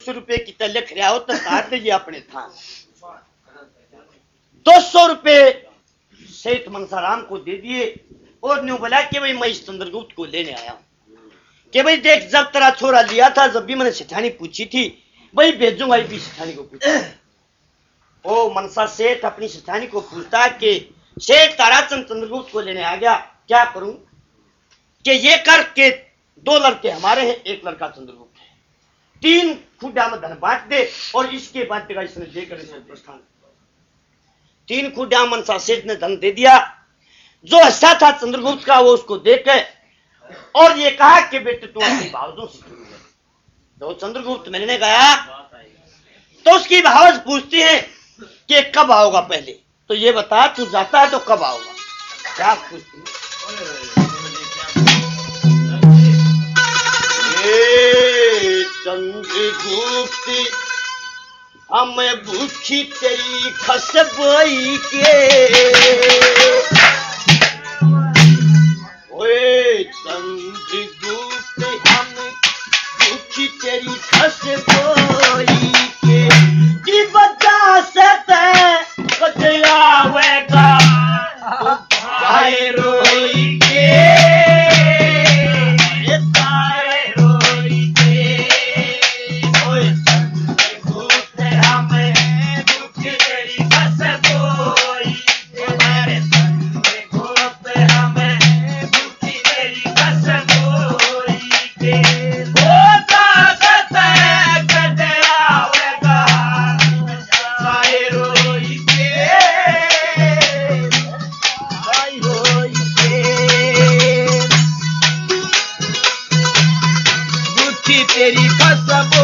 रुपए की तो लिख रहा हो तो साथ दीजिए अपने था। 200 रुपए सेठ मनसाराम को दे दिए और न्यू बोला कि भाई मैं इस चंद्रगुप्त को लेने आया हूं कि भाई देख जब तेरा छोरा लिया था जब भी मैंने सेठानी पूछी थी भाई भेजूंगा भी सेठानी को पूछा। ओ मनसा सेठ अपनी सेठानी को पूछता कि सेठ ताराचंद चंद्रगुप्त को लेने आ गया, क्या करूं? कि ये कर के 2 लड़के हमारे हैं, 1 लड़का चंद्रगुप्त है, 3 खुड्डा में धन बांट दे और इसके बाद तेरा इसने देकर इसे प्रस्थान। 3 खुड्डा मनसा सेठ ने धन दे दिया। जो हिस्सा था चंद्रगुप्त का वो उसको देकर और ये कहा कि बेटे तू अपनी भावजों से जुड़ गए। तो चंद्रगुप्त मिलने गया तो उसकी भावज पूछती है कि कब आओगा पहले, तो ये बता तू जाता है तो कब आओगा? क्या पूछती है? चंद्रगुप्त हम भूखी तेरी खसबई के, ओए चंद्रगुप्त हम भूखी तेरी खसबई के, की वजह से आवेगा रोई के, तेरी खसबो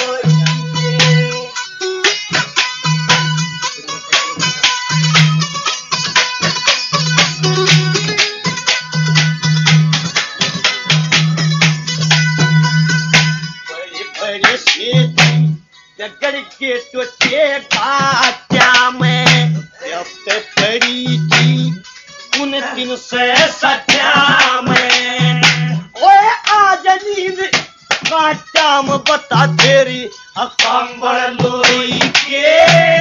बड़ी से जगड़ के तुझे बात्या में जब पड़ी थी उन 300 सत्या में, ओए आज नींद काटाम बता तेरी अकंबर लोई के,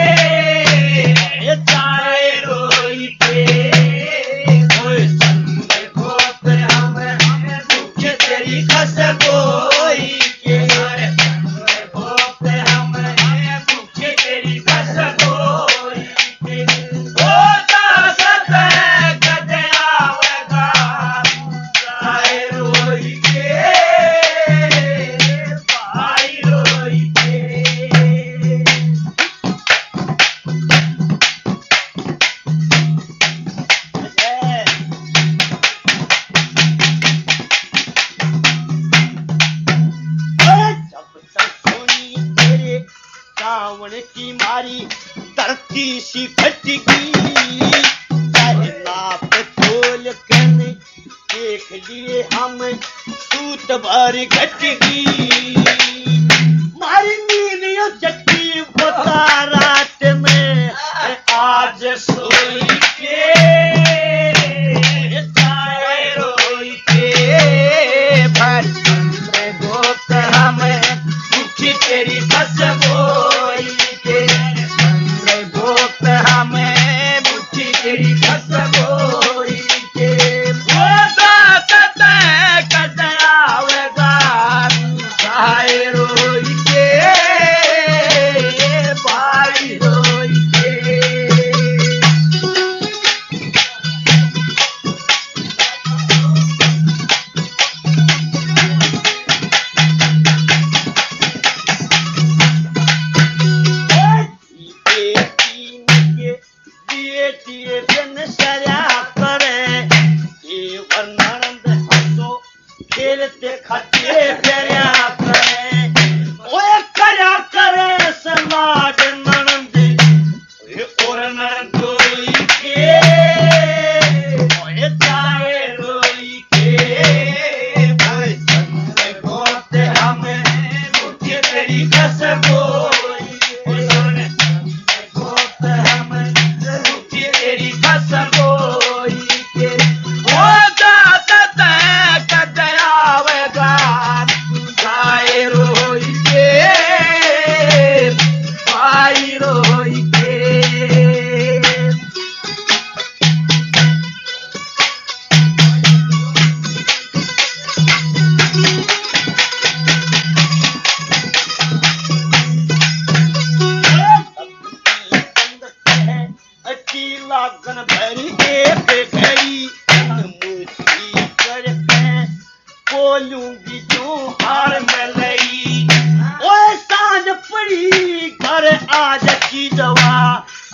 चाहे रोई के, ओए चंद्रगुप्त हमें भूख तेरी खसबोई के, चंद्रगुप्त हमें भूख तेरी खसबोई के, ओ दासत कदे आवेगा चाहे रोई के, की मारी धरती सी फटगी, चाहे नाप तोल करने देख लिए हम सूत भर घटगी, मारी नीलियों चक्की बता रात में आज सोई के, चाहे रोई के, भर चंद्रगुप्त हमें भूखी तेरी खसबोई के, चंद्रगुप्त हमें भूखी तेरी खसबोई के, वो दासत कद आवेगा चाहे रोई के, भाई रोई के। खेलते खाते प्यारा करे, ओए करा करे समाज ननंद और ननंद रोई के, ओए चाहे रोई के, भाई चंद्रगुप्त हमें भूखे तेरी खसबोई, चंद्रगुप्त हमें भूखे तेरी खसबोई के, ओ दासत कद आवेगा चाहे रोई के,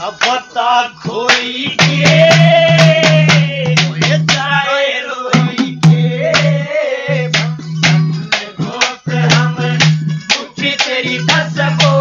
बता खोई के जाए रोई के गोप हम पूछी तेरी दस बो